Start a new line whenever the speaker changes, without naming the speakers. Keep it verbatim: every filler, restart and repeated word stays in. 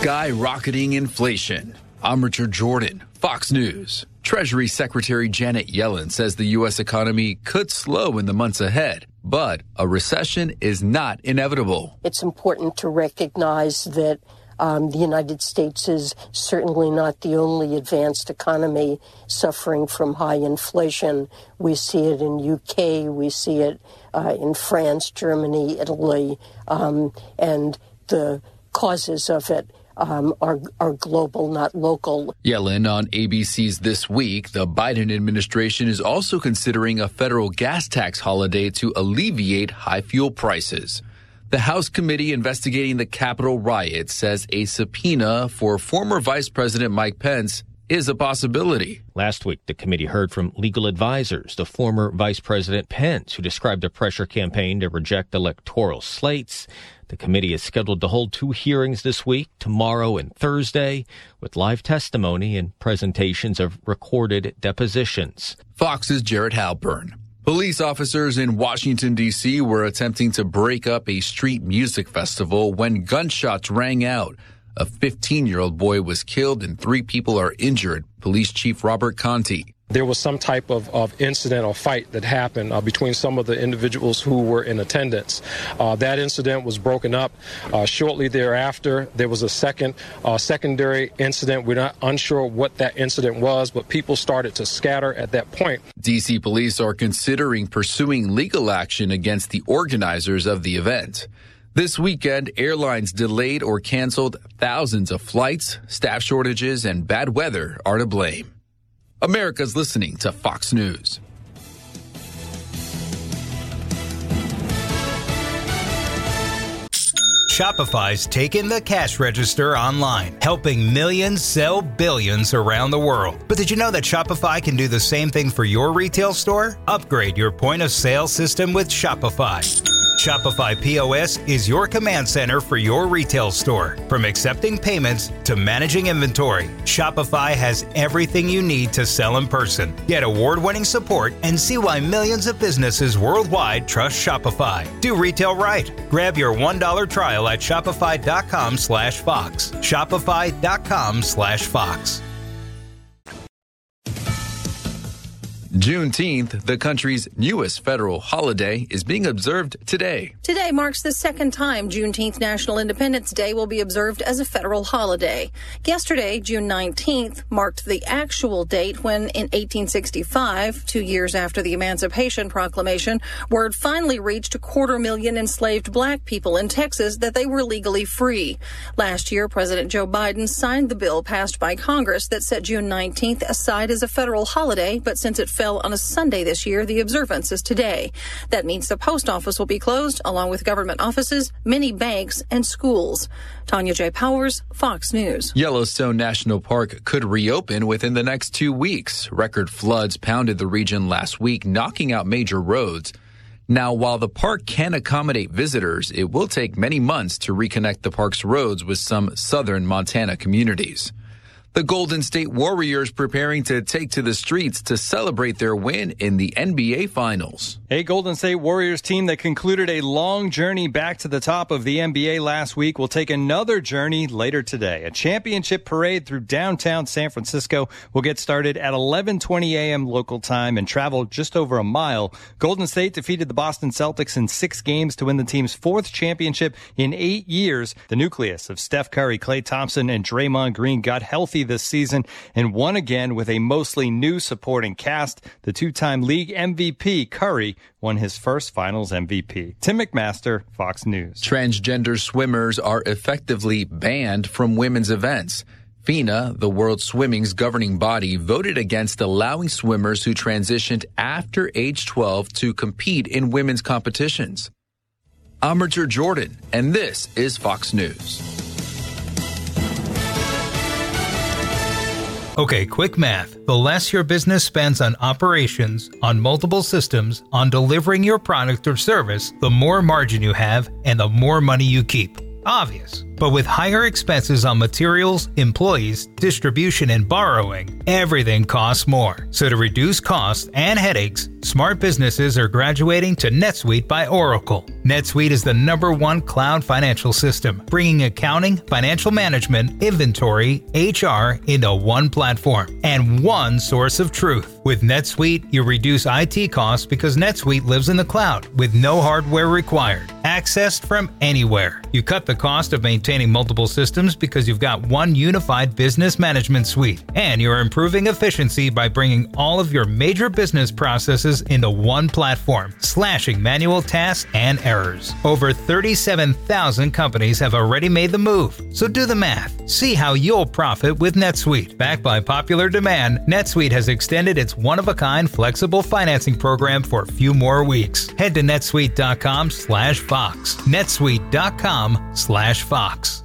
Skyrocketing inflation. I'm Richard Jordan, Fox News. Treasury Secretary Janet Yellen says the U S economy could slow in the months ahead, but a recession is not inevitable.
It's important to recognize that um, the United States is certainly not the only advanced economy suffering from high inflation. We see it in U K, we see it uh, in France, Germany, Italy, um, and the causes of it Um, are, are global, not local.
Yellen on A B C's This Week. The Biden administration is also considering a federal gas tax holiday to alleviate high fuel prices. The House committee investigating the Capitol riot says a subpoena for former Vice President Mike Pence is a possibility.
Last week, the committee heard from legal advisors to former Vice President Pence, who described a pressure campaign to reject electoral slates. The committee is scheduled to hold two hearings this week, tomorrow and Thursday, with live testimony and presentations of recorded depositions.
Fox's Jared Halpern. Police officers in Washington, D C were attempting to break up a street music festival when gunshots rang out. A fifteen-year-old boy was killed and three people are injured, Police Chief Robert Conti.
There was some type of, of incident or fight that happened uh, between some of the individuals who were in attendance. Uh, that incident was broken up. Uh, shortly thereafter, there was a second uh, secondary incident. We're not unsure what that incident was, but people started to scatter at that point.
D C police are considering pursuing legal action against the organizers of the event. This weekend, airlines delayed or canceled thousands of flights. Staff shortages and bad weather are to blame. America's listening to Fox News.
Shopify's taken the cash register online, helping millions sell billions around the world. But did you know that Shopify can do the same thing for your retail store? Upgrade your point of sale system with Shopify. Shopify P O S is your command center for your retail store. From accepting payments to managing inventory, Shopify has everything you need to sell in person. Get award-winning support and see why millions of businesses worldwide trust Shopify. Do retail right. Grab your one dollar trial at shopify.com slash Fox. Shopify.com slash Fox.
Juneteenth, the country's newest federal holiday, is being observed today.
Today marks the second time Juneteenth National Independence Day will be observed as a federal holiday. Yesterday, June nineteenth, marked the actual date when, in eighteen sixty-five, two years after the Emancipation Proclamation, word finally reached a quarter million enslaved black people in Texas that they were legally free. Last year, President Joe Biden signed the bill passed by Congress that set June nineteenth aside as a federal holiday, but since it fell on a Sunday this year, the observance is today. That means the post office will be closed, along with government offices, many banks, and schools. Tanya J. Powers, Fox News.
Yellowstone National Park could reopen within the next two weeks. Record floods pounded the region last week, knocking out major roads. Now, while the park can accommodate visitors, it will take many months to reconnect the park's roads with some southern Montana communities. The Golden State Warriors preparing to take to the streets to celebrate their win in the N B A Finals.
A Golden State Warriors team that concluded a long journey back to the top of the N B A last week will take another journey later today. A championship parade through downtown San Francisco will get started at eleven twenty a.m. local time and travel just over a mile. Golden State defeated the Boston Celtics in six games to win the team's fourth championship in eight years. The nucleus of Steph Curry, Klay Thompson, and Draymond Green got healthy this season and won again with a mostly new supporting cast. The two-time league M V P, Curry, won his first finals M V P. Tim McMaster, Fox News.
Transgender swimmers are effectively banned from women's events. FINA, the World Swimming's governing body, voted against allowing swimmers who transitioned after age twelve to compete in women's competitions. I'm Richard Jordan, and this is Fox News.
Okay, quick math. The less your business spends on operations, on multiple systems, on delivering your product or service, the more margin you have and the more money you keep. Obvious. But with higher expenses on materials, employees, distribution, and borrowing, everything costs more. So to reduce costs and headaches, smart businesses are graduating to NetSuite by Oracle. NetSuite is the number one cloud financial system, bringing accounting, financial management, inventory, H R into one platform and one source of truth. With NetSuite, you reduce I T costs because NetSuite lives in the cloud with no hardware required, accessed from anywhere. You cut the cost of maintaining multiple systems because you've got one unified business management suite, and you're improving efficiency by bringing all of your major business processes into one platform, slashing manual tasks and errors. Over thirty-seven thousand companies have already made the move, so do the math. See how you'll profit with NetSuite. Backed by popular demand, NetSuite has extended its one-of-a-kind flexible financing program for a few more weeks. Head to netsuite dot com slash Fox. netsuite dot com slash Fox.